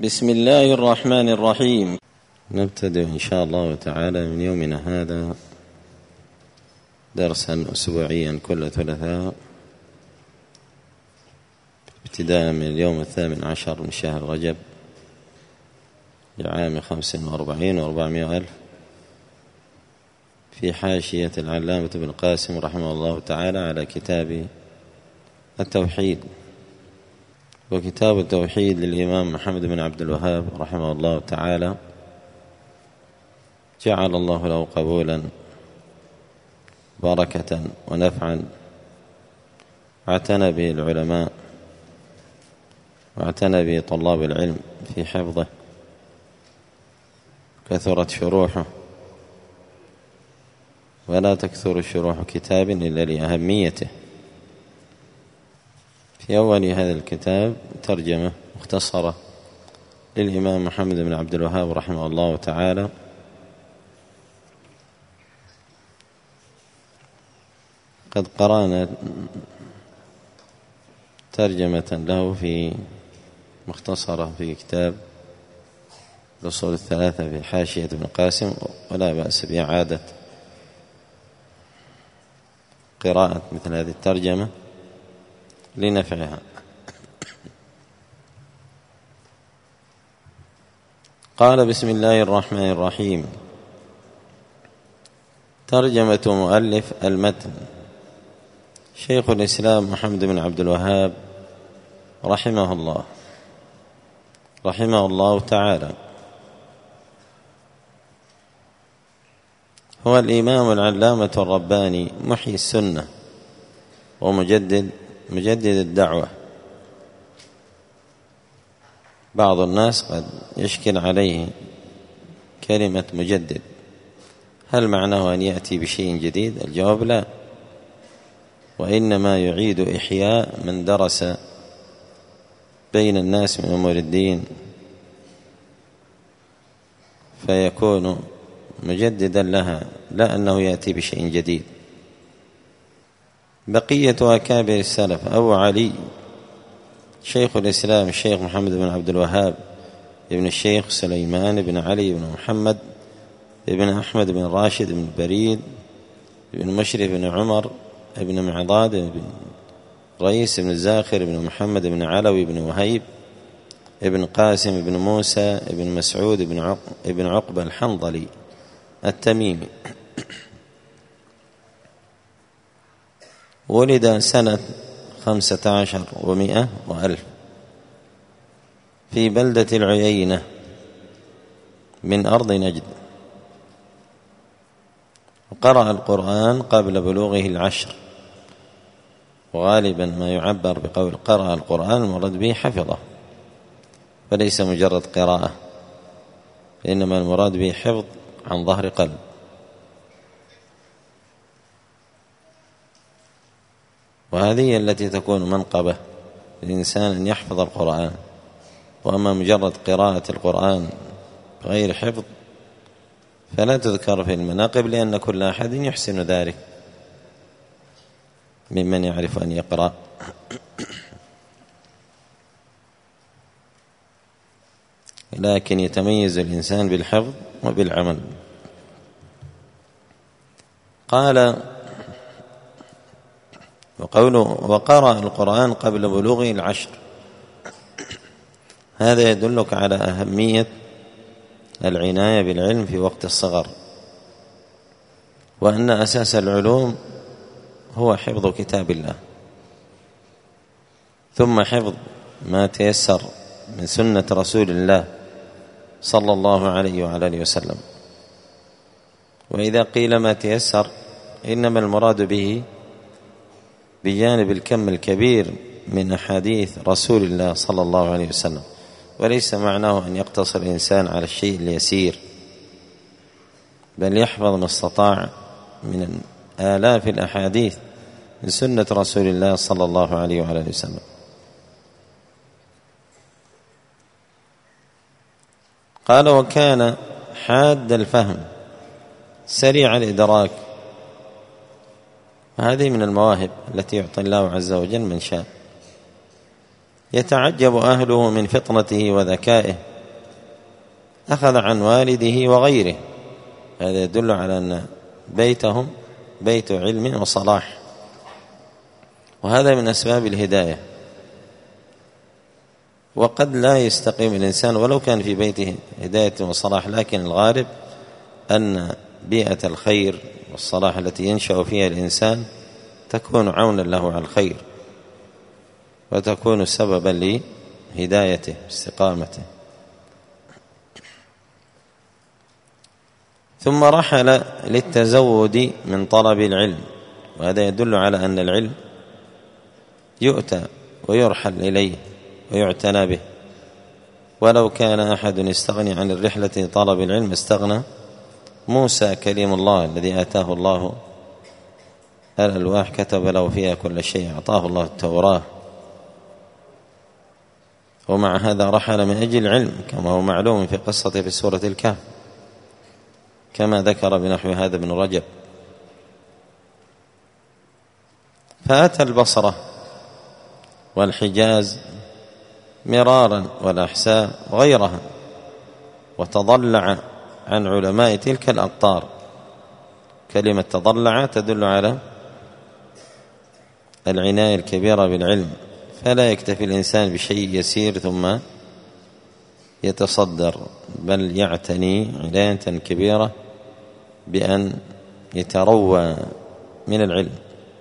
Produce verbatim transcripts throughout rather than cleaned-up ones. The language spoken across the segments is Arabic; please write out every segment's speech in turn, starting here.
بسم الله الرحمن الرحيم. نبتدئ إن شاء الله تعالى من يومنا هذا درسا أسبوعيا كل ثلاثاء ابتداء من اليوم الثامن عشر من شهر رجب لعام خمس وأربعين وأربعمائة ألف في حاشية العلامة ابن القاسم رحمه الله تعالى على كتاب التوحيد. وكتاب التوحيد للإمام محمد بن عبد الوهاب رحمه الله تعالى جعل الله له قبولا بركة ونفعا، اعتنى به العلماء واعتنى به طلاب العلم في حفظه، كثرت شروحه، ولا تكثر شروح كتاب إلا لأهميته. في أول هذا الكتاب ترجمة مختصرة للإمام محمد بن عبد الوهاب رحمه الله تعالى، قد قرأنا ترجمة له في مختصرة في كتاب الأصول الثلاثة في حاشية ابن القاسم، ولا بأس بإعادة قراءة مثل هذه الترجمة لنفعها. قال: بسم الله الرحمن الرحيم. ترجمة مؤلف المتن: شيخ الإسلام محمد بن عبد الوهاب رحمه الله رحمه الله تعالى هو الإمام العلامة الرباني محيي السنة ومجدد مجدد الدعوة. بعض الناس قد يشكل عليه كلمة مجدد، هل معناه أن يأتي بشيء جديد؟ الجواب لا، وإنما يعيد إحياء من درس بين الناس من أمور الدين فيكون مجددا لها، لا أنه يأتي بشيء جديد. بقية أكابر السلف: أبو علي شيخ الإسلام الشيخ محمد بن عبد الوهاب ابن الشيخ سليمان بن علي بن محمد ابن أحمد بن راشد بن بريد بن مشرف بن عمر ابن معضاد بن رئيس بن زاخر بن محمد بن علوي بن وهيب ابن قاسم بن موسى ابن مسعود بن عقبة الحنظلي التميمي. ولد سنة خمسة عشر ومئة وألف في بلدة العيينة من أرض نجد، وقرأ القرآن قبل بلوغه العشر، وغالبا ما يعبر بقول قرأ القرآن المراد به حفظه، فليس مجرد قراءة، إنما المراد به حفظ عن ظهر قلب. وهذه التي تكون منقبة للإنسان أن يحفظ القرآن، وأما مجرد قراءة القرآن بغير حفظ فلا تذكر في المناقب، لأن كل أحد يحسن ذلك ممن يعرف أن يقرأ. لكن يتميز الإنسان بالحفظ وبالعمل. قال: وقوله وقرأ القرآن قبل بلوغه العشر، هذا يدلك على أهمية العناية بالعلم في وقت الصغر، وأن أساس العلوم هو حفظ كتاب الله، ثم حفظ ما تيسر من سنة رسول الله صلى الله عليه وعلى آله وسلم. وإذا قيل ما تيسر إنما المراد به بجانب الكم الكبير من أحاديث رسول الله صلى الله عليه وسلم، وليس معناه أن يقتصر الإنسان على الشيء اليسير، بل يحفظ ما استطاع من آلاف الأحاديث من سنة رسول الله صلى الله عليه وعلى آله وسلم. قال: وكان حاد الفهم سريع الإدراك. هذه من المواهب التي يعطي الله عز وجل من شاء. يتعجب أهله من فطنته وذكائه أخذ عن والده وغيره. هذا يدل على أن بيتهم بيت علم وصلاح، وهذا من أسباب الهداية. وقد لا يستقيم الإنسان ولو كان في بيته هداية وصلاح، لكن الغالب أن بيئة الخير والصلاح التي ينشأ فيها الإنسان تكون عونا له على الخير، وتكون سببا لهدايته واستقامته. ثم رحل للتزود من طلب العلم، وهذا يدل على أن العلم يؤتى ويرحل إليه ويعتنى به. ولو كان أحد يستغني عن الرحلة طلب العلم استغنى موسى كليم الله الذي آتاه الله الألواح، كتب له فيها كل شيء، أعطاه الله التوراة، ومع هذا رحل من أجل العلم كما هو معلوم في قصته في سورة الكهف، كما ذكر بنحو هذا ابن رجب. فأتى البصرة والحجاز مرارا والأحساء وغيرها، وتضلع عن علماء تلك الأقطار. كلمة تضلع تدل على العناية الكبيرة بالعلم، فلا يكتفي الإنسان بشيء يسير ثم يتصدر، بل يعتني عناية كبيرة بأن يتروى من العلم.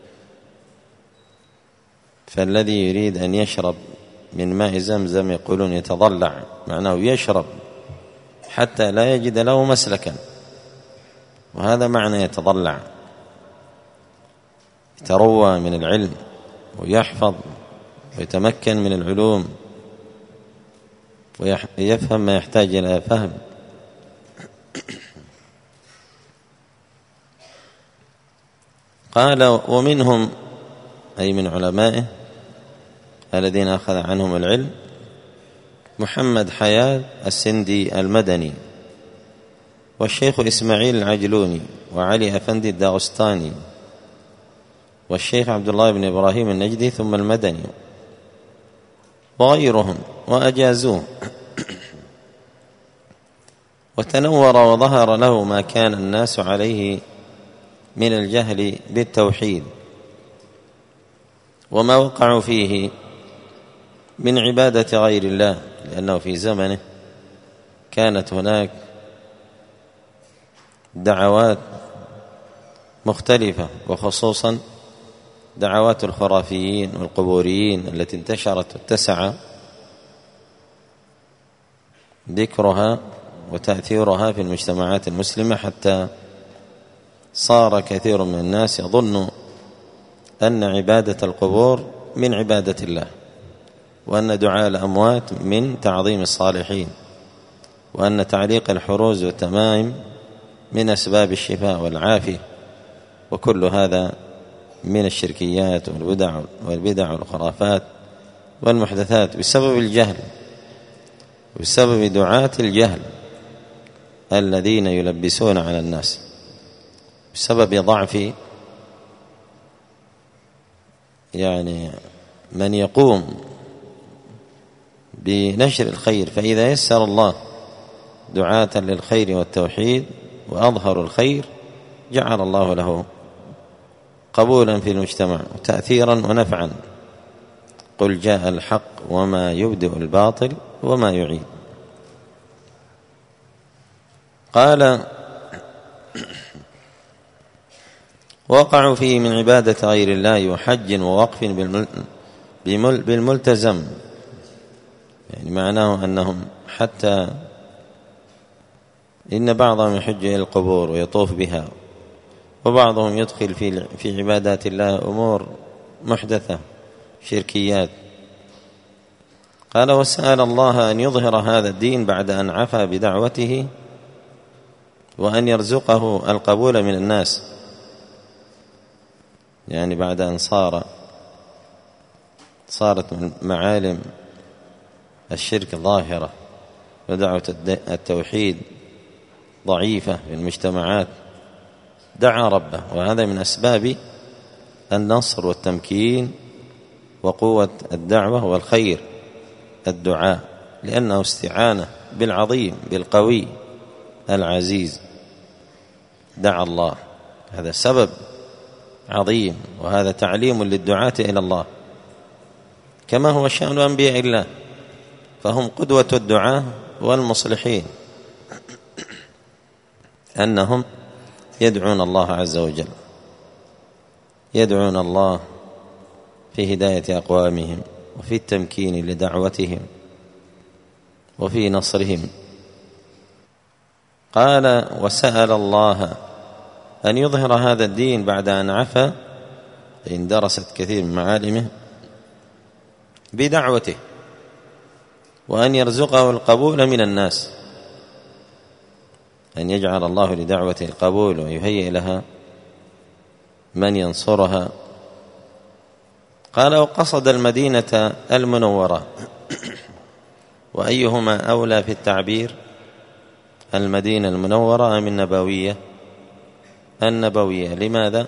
فالذي يريد أن يشرب من ماء زمزم يقولون يتضلع، معناه يشرب حتى لا يجد له مسلكا، وهذا معنى يتضلع، يتروى من العلم ويحفظ ويتمكن من العلوم ويفهم ما يحتاج إلى فهم. قال ومنهم أي من علمائه الذين أخذ عنهم العلم محمد حياة السندي المدني، والشيخ إسماعيل العجلوني، وعلي أفندي الداغستاني، والشيخ عبد الله بن إبراهيم النجدي ثم المدني، وغيرهم، وأجازوه. وتنور وظهر له ما كان الناس عليه من الجهل بالتوحيد، وما وقعوا فيه من عبادة غير الله، لأنه في زمنه كانت هناك دعوات مختلفة، وخصوصا دعوات الخرافيين والقبوريين التي انتشرت واتسع ذكرها وتأثيرها في المجتمعات المسلمة، حتى صار كثير من الناس يظن أن عبادة القبور من عبادة الله، وأن دعاء الأموات من تعظيم الصالحين، وأن تعليق الحروز والتمائم من أسباب الشفاء والعافية. وكل هذا من الشركيات والبدع والبدع والخرافات والمحدثات بسبب الجهل، بسبب دعاة الجهل الذين يلبسون على الناس، بسبب ضعف يعني من يقوم بنشر الخير. فإذا يسر الله دعاة للخير والتوحيد وأظهر الخير جعل الله له قبولا في المجتمع وتأثيرا ونفعا. قل جاء الحق وما يبدئ الباطل وما يعيد. قال وقعوا فيه من عبادة غير الله وحج ووقف بالملتزم، يعني معناه أنهم حتى إن بعضهم يحج إلى القبور ويطوف بها، وبعضهم يدخل في في عبادات الله أمور محدثة شركيات. قال وسأل الله أن يظهر هذا الدين بعد أن عفا بدعوته، وأن يرزقه القبول من الناس، يعني بعد أن صار صارت معالم الشرك ظاهرة ودعوة التوحيد ضعيفة في المجتمعات، دعا ربه. وهذا من أسباب النصر والتمكين وقوة الدعوة والخير الدعاء، لأنه استعانة بالعظيم بالقوي العزيز، دعا الله، هذا سبب عظيم، وهذا تعليم للدعاة إلى الله، كما هو شأن أنبياء الله، فهم قدوة الدعاة والمصلحين، أنهم يدعون الله عز وجل، يدعون الله في هداية أقوامهم، وفي التمكين لدعوتهم، وفي نصرهم. قال: وسأل الله أن يظهر هذا الدين بعد أن عفا، إن درست كثير من معالمه، بدعوته، وأن يرزقه القبول من الناس، أن يجعل الله لدعوته القبول ويهيئ لها من ينصرها. قال: وقصد المدينة المنورة، وأيهما أولى في التعبير، المدينة المنورة أم النبوية؟ النبوية. لماذا؟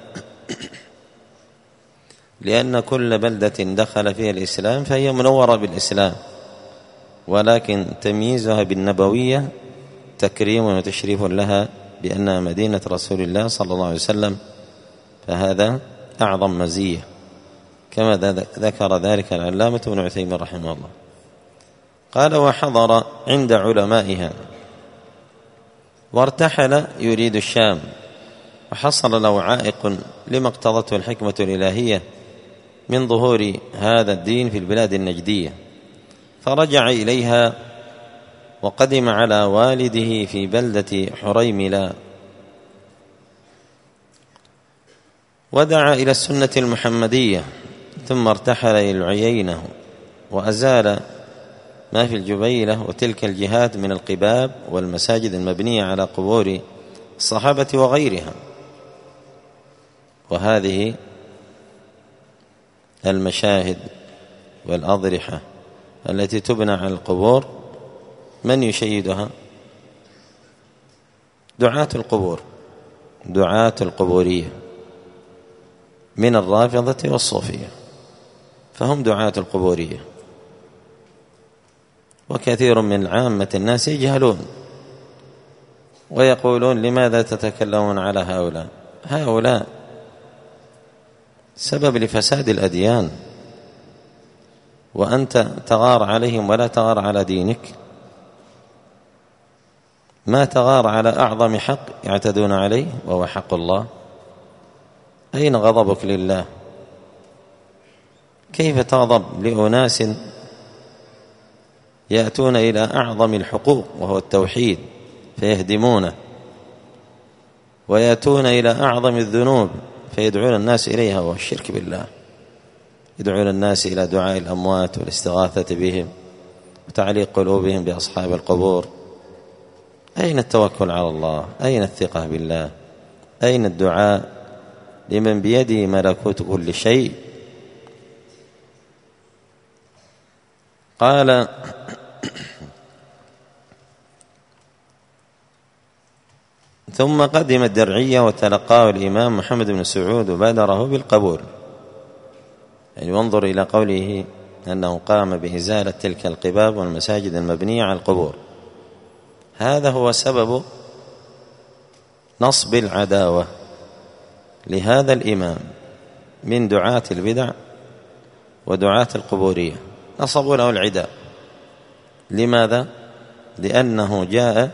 لأن كل بلدة دخل فيها الإسلام فهي منورة بالإسلام، ولكن تمييزها بالنبوية تكريم وتشريف لها بأنها مدينة رسول الله صلى الله عليه وسلم، فهذا أعظم مزية، كما ذكر ذلك العلامة ابن عثيمين رحمه الله. قال: وحضر عند علمائها، وارتحل يريد الشام، وحصل له عائق لما اقتضته الحكمة الإلهية من ظهور هذا الدين في البلاد النجدية، فرجع إليها، وقدم على والده في بلدة حريملة، ودعا إلى السنة المحمدية، ثم ارتحل إلى العيينة، وأزال ما في الجبيلة وتلك الجهات من القباب والمساجد المبنية على قبور الصحابة وغيرها. وهذه المشاهد والأضرحة التي تبنى على القبور من يشيدها؟ دعاة القبور، دعاة القبورية من الرافضة والصوفية، فهم دعاة القبورية. وكثير من عامة الناس يجهلون ويقولون: لماذا تتكلمون على هؤلاء؟ هؤلاء سبب لفساد الأديان، وأنت تغار عليهم ولا تغار على دينك. ما تغار على أعظم حق يعتدون عليه وهو حق الله. أين غضبك لله؟ كيف تغضب لأناس يأتون إلى أعظم الحقوق وهو التوحيد فيهدمونه، ويأتون إلى أعظم الذنوب فيدعون الناس إليها وهو الشرك بالله، يدعون الناس إلى دعاء الأموات والاستغاثة بهم وتعليق قلوبهم بأصحاب القبور. أين التوكل على الله؟ أين الثقة بالله؟ أين الدعاء لمن بيده ملكوت كل شيء؟ قال: ثم قدم الدرعية وتلقاه الإمام محمد بن سعود وبادره بالقبول. يعني وانظر إلى قوله أنه قام بإزالة تلك القباب والمساجد المبنية على القبور. هذا هو سبب نصب العداوة لهذا الإمام من دعاة البدع ودعاة القبورية، نصبوا له العداء. لماذا؟ لأنه جاء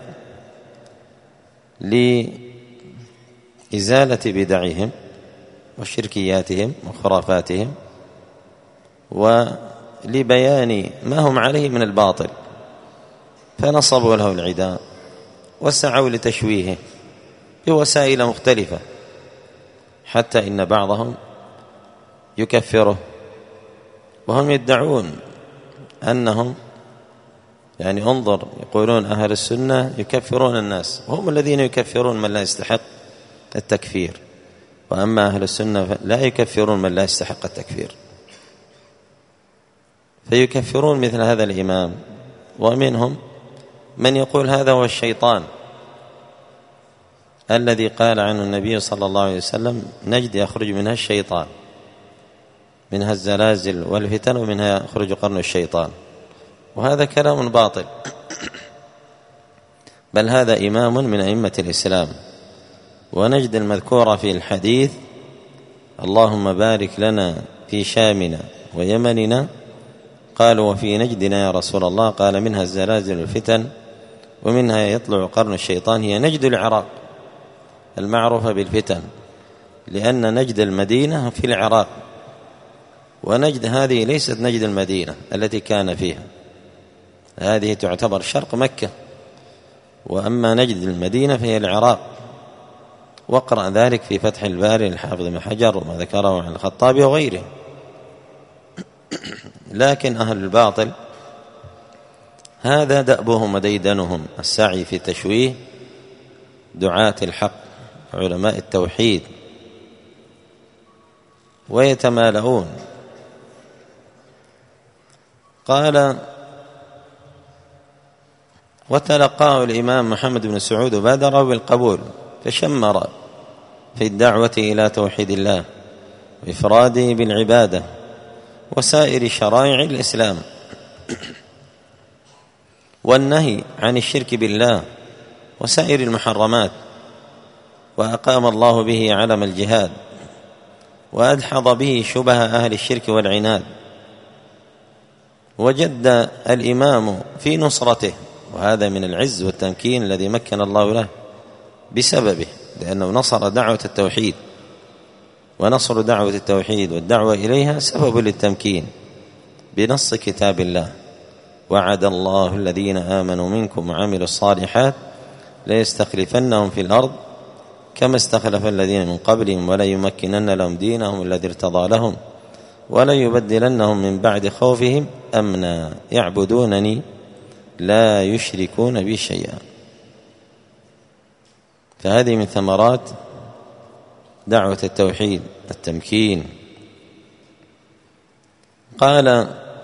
لإزالة بدعهم وشركياتهم وخرافاتهم، ولبيان ما هم عليه من الباطل، فنصبوا له العداء وسعوا لتشويهه بوسائل مختلفة، حتى إن بعضهم يكفره، وهم يدعون أنهم يعني انظر يقولون أهل السنة يكفرون الناس، وهم الذين يكفرون من لا يستحق التكفير، وأما أهل السنة لا يكفرون من لا يستحق التكفير، فيكفرون مثل هذا الإمام. ومنهم من يقول هذا هو الشيطان الذي قال عنه النبي صلى الله عليه وسلم: نجد يخرج منها الشيطان، منها الزلازل والفتن ومنها يخرج قرن الشيطان. وهذا كلام باطل، بل هذا إمام من أئمة الإسلام. ونجد المذكورة في الحديث اللهم بارك لنا في شامنا ويمننا، قالوا وفي نجدنا يا رسول الله؟ قال منها الزلازل والفتن ومنها يطلع قرن الشيطان. هي نجد العراق المعروفة بالفتن، لأن نجد المدينة في العراق، ونجد هذه ليست نجد المدينة التي كان فيها، هذه تعتبر شرق مكة، وأما نجد المدينة فهي العراق. واقرأ ذلك في فتح الباري الحافظ بن حجر وما ذكره عن الخطابي وغيره. لكن أهل الباطل هذا دأبهم وديدنهم، السعي في تشويه دعاة الحق علماء التوحيد، ويتمالؤون. قال وتلقاه الإمام محمد بن سعود وبادر بالقبول، فشمر في الدعوة إلى توحيد الله وإفراده بالعبادة وسائر شرائع الإسلام، والنهي عن الشرك بالله وسائر المحرمات، وأقام الله به علم الجهاد، وأدحض به شبه أهل الشرك والعناد. وجد الإمام في نصرته، وهذا من العز والتمكين الذي مكن الله له بسببه، لأنه نصر دعوة التوحيد، ونصر دعوة التوحيد والدعوة إليها سبب للتمكين بنص كتاب الله. وعد الله الذين آمنوا منكم وعملوا الصالحات ليستخلفنهم في الأرض كما استخلف الذين من قبلهم وليمكنن لهم دينهم الذي ارتضى لهم وليبدلنهم من بعد خوفهم أمنا يعبدونني لا يشركون بي شيئا. فهذه من ثمرات دعوة التوحيد التمكين. قال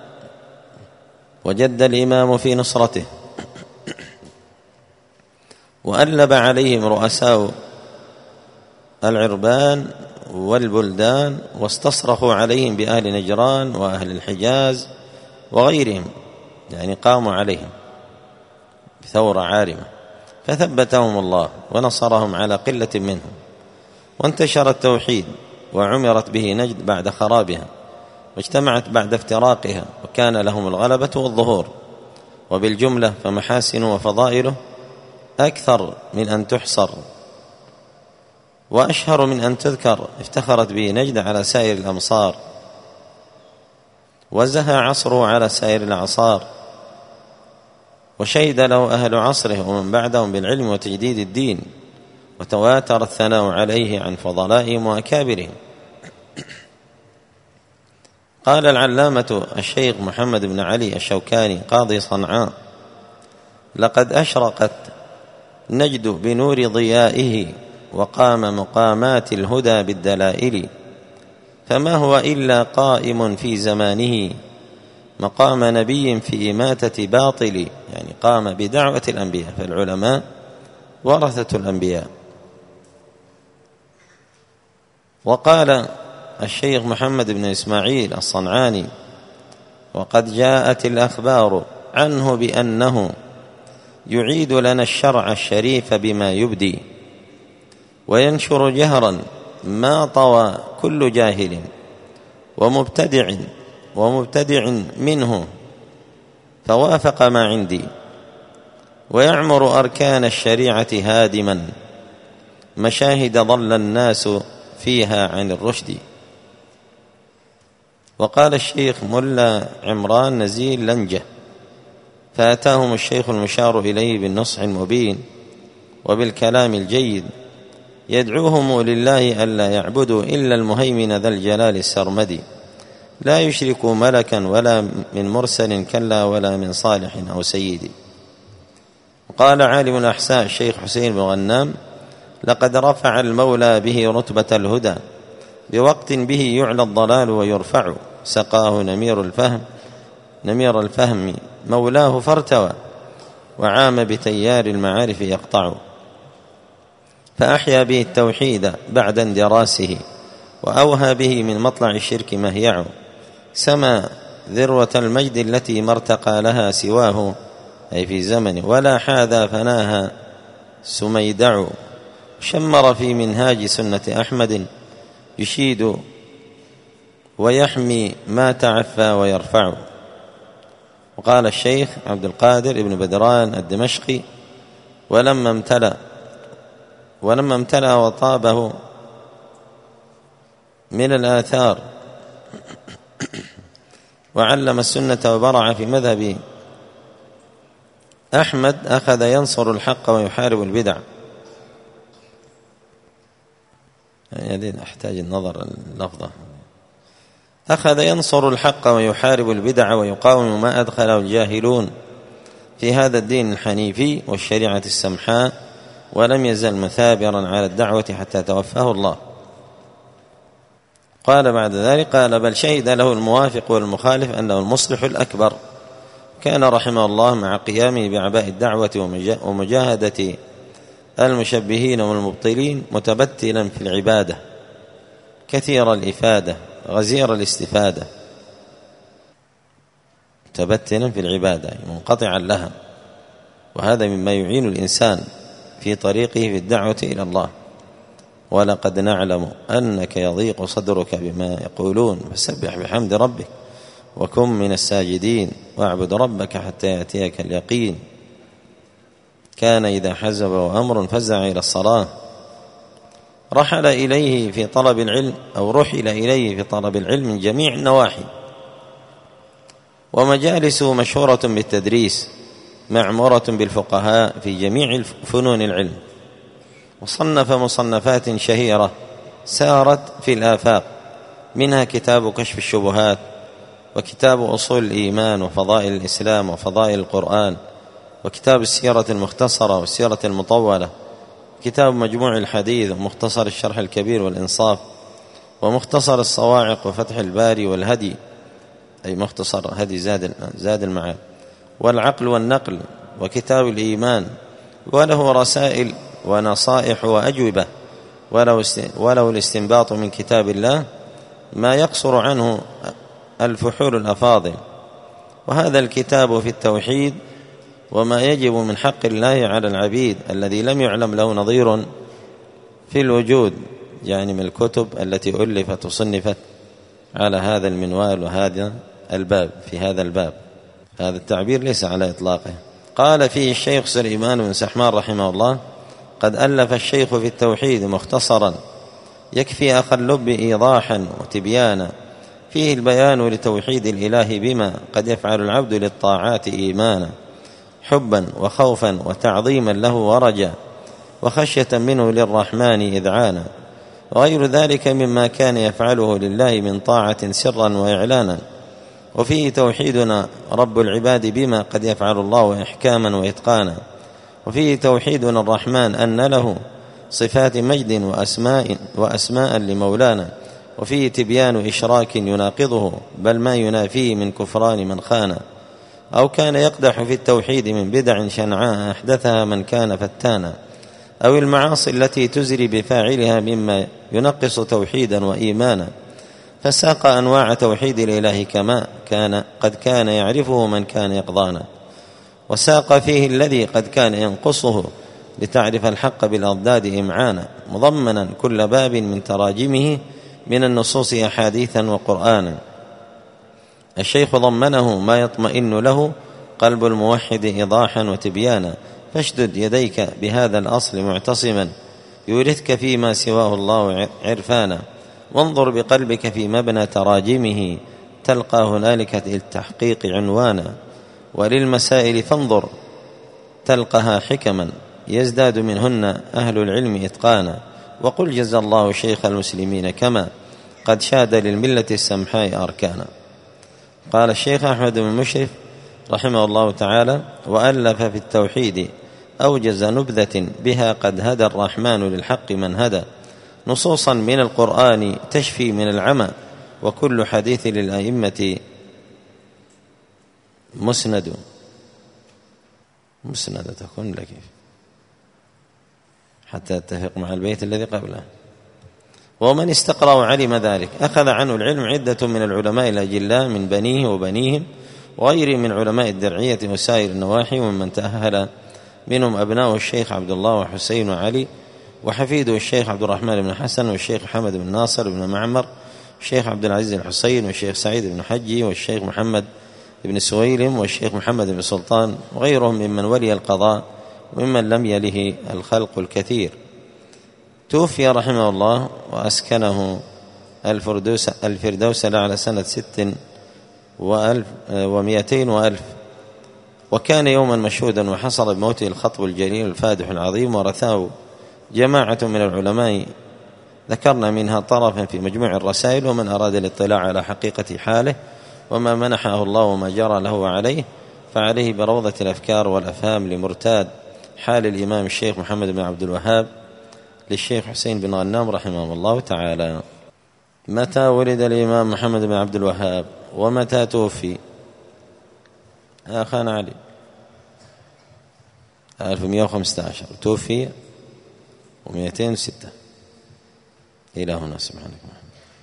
وجد الإمام في نصرته وألب عليهم رؤساء العربان والبلدان، واستصرخوا عليهم بأهل نجران وأهل الحجاز وغيرهم، يعني قاموا عليهم بثورة عارمة، فثبتهم الله ونصرهم على قلة منهم، وانتشر التوحيد وعمرت به نجد بعد خرابها، واجتمعت بعد افتراقها، وكان لهم الغلبة والظهور. وبالجملة فمحاسنه وفضائله أكثر من أن تحصر وأشهر من أن تذكر. افتخرت به نجد على سائر الأمصار، وزهى عصره على سائر الأعصار، وشهد له أهل عصره ومن بعدهم بالعلم وتجديد الدين، وتواتر الثناء عليه عن فضلائهم وأكابرهم. قال العلامة الشيخ محمد بن علي الشوكاني قاضي صنعاء: لقد أشرقت نجد بنور ضيائه وقام مقامات الهدى بالدلائل، فما هو إلا قائم في زمانه مقام نبي في إماتة باطل، يعني قام بدعوة الأنبياء، فالعلماء ورثة الأنبياء. وقال الشيخ محمد بن إسماعيل الصنعاني: وقد جاءت الأخبار عنه بأنه يعيد لنا الشرع الشريف بما يبدي، وينشر جهرا ما طوى كل جاهل ومبتدع ومبتدع منه فوافق ما عندي، ويعمر أركان الشريعة هادما مشاهد ضل الناس فيها عن الرشد. وقال الشيخ ملا عمران نزيل لنجة: فأتاهم الشيخ المشار إليه بالنصح المبين وبالكلام الجيد يدعوهم لله ألا يعبدوا إلا المهيمن ذا الجلال السرمدي، لا يشركوا ملكا ولا من مرسل كلا ولا من صالح أو سيد. وقال عالم الأحساء الشيخ حسين بن غنام: لقد رفع المولى به رتبة الهدى بوقت به يعلى الضلال ويرفع، سقاه نمير الفهم نمير الفهم مولاه فارتوى، وعام بتيار المعارف يقطع، فأحيا به التوحيد بعد اندراسه، وأوهى به من مطلع الشرك مهيع، سما ذروة المجد التي ما ارتقى لها سواه، أي في زمنه. ولا حاذا فناها سميدع شمر في منهاج سنة أحمد يشيد ويحمي ما تعفى ويرفع. وقال الشيخ عبد القادر ابن بدران الدمشقي: ولما امتلأ ولما امتلأ وطابه من الآثار وعلم السنة وبرع في مذهب أحمد أخذ ينصر الحق ويحارب البدع. يعني أحتاج النظر اللفظة. أخذ ينصر الحق ويحارب البدع ويقاوم ما أدخله الجاهلون في هذا الدين الحنيفي والشريعة السمحاء، ولم يزل مثابرا على الدعوة حتى توفاه الله. قال بعد ذلك: قال: بل شهد له الموافق والمخالف أنه المصلح الأكبر. كان رحمه الله مع قيامه بعباء الدعوة ومجاهدة المشبهين والمبطلين متبتلا في العبادة كثير الإفادة غزير الاستفادة، متبتلا في العبادة منقطعا لها، وهذا مما يعين الإنسان في طريقه في الدعوة إلى الله. ولقد نعلم أنك يضيق صدرك بما يقولون فسبح بحمد ربك وكن من الساجدين واعبد ربك حتى يأتيك اليقين. كان إذا حزبه أمر فزع إلى الصلاة، رحل إليه في طلب العلم أو رحل إليه في طلب العلم من جميع النواحي، ومجالسه مشهورة بالتدريس معمورة بالفقهاء في جميع فنون العلم، وصنف مصنفات شهيرة سارت في الآفاق، منها كتاب كشف الشبهات، وكتاب أصول الإيمان، وفضائل الإسلام، وفضائل القرآن، وكتاب السيرة المختصرة والسيرة المطولة، كتاب مجموع الحديث، ومختصر الشرح الكبير والإنصاف، ومختصر الصواعق، وفتح الباري، والهدي أي مختصر هدي زاد زاد المعاد، والعقل والنقل، وكتاب الإيمان. وله رسائل ونصائح وأجوبة، ولو الاستنباط من كتاب الله ما يقصر عنه الفحول الأفاضل. وهذا الكتاب في التوحيد وما يجب من حق الله على العبيد الذي لم يعلم له نظير في الوجود، يعني من الكتب التي ألفت وصنفت على هذا المنوال وهذا الباب في هذا الباب. هذا التعبير ليس على إطلاقه. قال فيه الشيخ سليمان بن سحمان رحمه الله: قد ألف الشيخ في التوحيد مختصرا يكفي أخ اللب إيضاحا وتبيانا، فيه البيان لتوحيد الإله بما قد يفعل العبد للطاعات إيمانا، حبا وخوفا وتعظيما له ورجا، وخشية منه للرحمن إذعانا، وغير ذلك مما كان يفعله لله من طاعة سرا وإعلانا. وفيه توحيدنا رب العباد بما قد يفعل الله إحكاما وإتقانا. وفيه توحيدنا الرحمن أن له صفات مجد وأسماء, وأسماء لمولانا. وفيه تبيان إشراك يناقضه بل ما ينافيه من كفران من خانا، أو كان يقدح في التوحيد من بدع شنعاء أحدثها من كان فتانا، أو المعاصي التي تزري بفاعلها مما ينقص توحيدا وإيمانا. فساق أنواع توحيد الإله كما كان قد كان يعرفه من كان يقضانا، وساق فيه الذي قد كان ينقصه لتعرف الحق بالأضداد إمعانا، مضمنا كل باب من تراجمه من النصوص أحاديثا وقرآنا. الشيخ ضمنه ما يطمئن له قلب الموحد إيضاحا وتبيانا، فاشدد يديك بهذا الأصل معتصما يورثك فيما سواه الله عرفانا، وانظر بقلبك في مبنى تراجمه تلقى هنالك للتحقيق عنوانا، وللمسائل فانظر تلقها حكما يزداد منهن أهل العلم إتقانا. وقل جزى الله شيخ المسلمين كما قد شاد للملة السمحاء أركانا. قال الشيخ أحمد بن مشرف رحمه الله تعالى: وألف في التوحيد أوجز نبذة بها قد هدى الرحمن للحق من هدى، نصوصا من القرآن تشفي من العمى، وكل حديث للأئمة مسند. مسند تكون لك حتى اتفق مع البيت الذي قبله. ومن استقرأ علم ذلك. أخذ عنه العلم عدة من العلماء الأجلاء من بنيه وبنيهم وغيره من علماء الدرعية وسائر النواحي، ومن تأهل منهم أبناء الشيخ عبد الله وحسين وعلي، وحفيده الشيخ عبد الرحمن بن حسن، والشيخ محمد بن ناصر بن معمر، الشيخ عبد العزيز الحسين، والشيخ سعيد بن حجي، والشيخ محمد بن سويلم، والشيخ محمد بن سلطان، وغيرهم ممن ولي القضاء وممن لم يله الخلق الكثير. توفي رحمه الله وأسكنه الفردوس, الفردوس على سنة ست وألف ومئتين وألف، وكان يوما مشهودا وحصل بموته الخطب الجليل الفادح العظيم، ورثاه جماعة من العلماء ذكرنا منها طرفا في مجموع الرسائل، ومن أراد الاطلاع على حقيقة حاله وما منحه الله وما جرى له وعليه فعليه بروضة الأفكار والأفهام لمرتاد حال الإمام الشيخ محمد بن عبد الوهاب للشيخ حسين بن غنام رحمه الله تعالى. متى ولد الإمام محمد بن عبد الوهاب ومتى توفي؟ أخانا علي ألف ومئة وخمسة عشر، توفي ومئتين وستة. إلى هنا سبحانك.